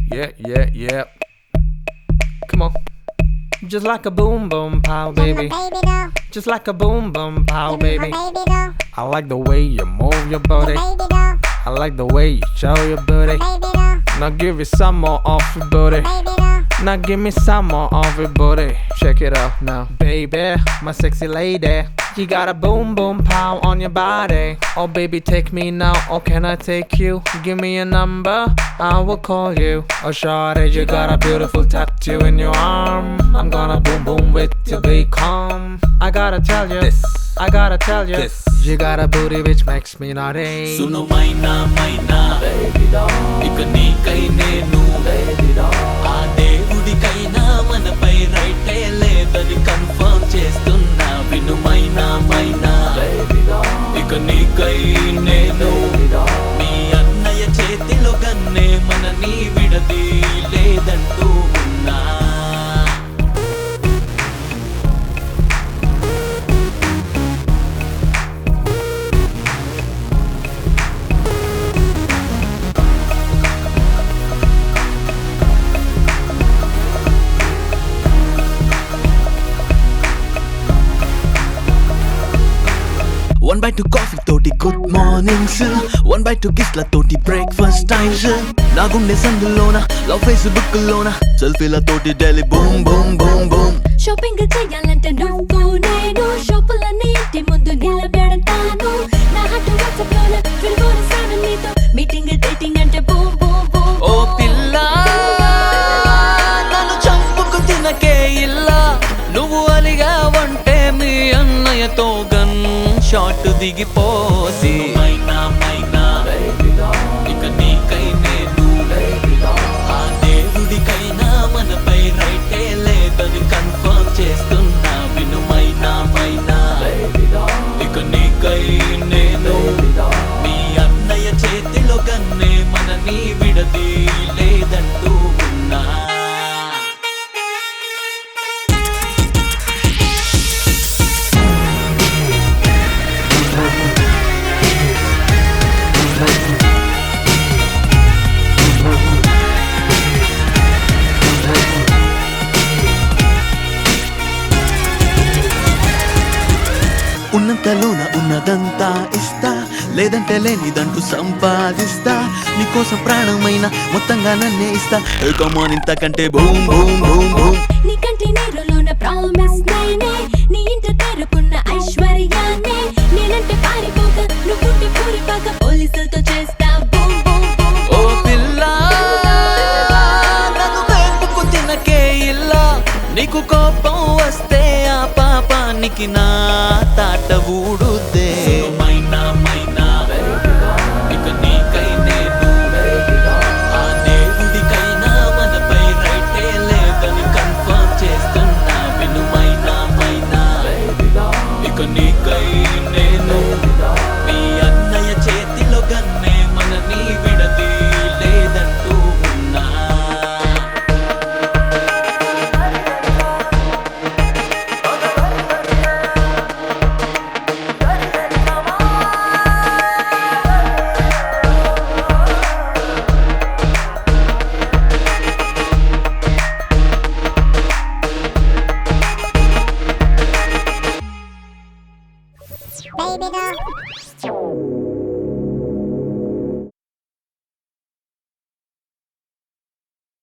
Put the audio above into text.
Yeah. Come on. Just like a boom boom pow, baby. Just like a boom boom pow, baby. I like the way you move your body. I like the way you show your booty. Now give me some more of your booty. Now give me some more of your booty. Check it out now, baby, my sexy lady. You got a boom boom pow on your body. Oh baby, take me now, or can I take you? Give me a number, I will call you. Oh shawty, you got a beautiful tattoo in your arm. I'm gonna boom boom with you, be calm. I gotta tell you this, I gotta tell you this. You got a booty which makes me naughty. Suno maina baby doll. Ika neekai nenu baby doll. Aa devudikaina manapai right ledani confirm chestunna. Vinu maina baby doll. Ika neekai nenu nee annaya chetilo ganne manani vidadi ledantu unna. One bite to coffee toti good mornings. One bite to kiss la toti breakfast times. Na gunde sandulona love Facebook lona selfie la toti daily boom boom boom boom. Shopping cheyalante nuvvu nenu shopulani inti mundu nilabedtanu. Na hatu WhatsApp lona 24/7 neeto meeting dating ante boom boom boom. Oh pilla nanu champuku tinake illa nuvu aliga vante mi annayato gun shot digiposi. Maina baby doll. Ika neekai nenu baby doll. Aa devudikaina manapai right ledani confirm chestunna. Vinu maina baby doll. Ika neekai nenu nee annaya chetilo ganne manani vidadi ledantu unna. ఉన్నంతలోన ఉన్నదంతా ఇస్తా లేదంటే లేనిదంటూ సంపాదిస్తా నీకోసం ప్రాణమైన మొత్తంగా నన్నే ఇస్తా. కమాన్ ఇంతకంటే బూమ్ బూమ్ బూమ్ బూమ్. నీ కంటి నీరులోన ప్రామిస్ నేనే నీ ఇంట తెరుకున్న ఐశ్వర్యానే. నేనంటే పారిపోక నువ్వుంటే పూరిపాక పోలీసులతో చేస్తా బూమ్ బూమ్ బూమ్. ఓ పిల్ల నన్ను వేపుకు తినకే ఇల్లా. నీకు కోపం వస్తే ఆ పాపానికి నా తాట ఊడు.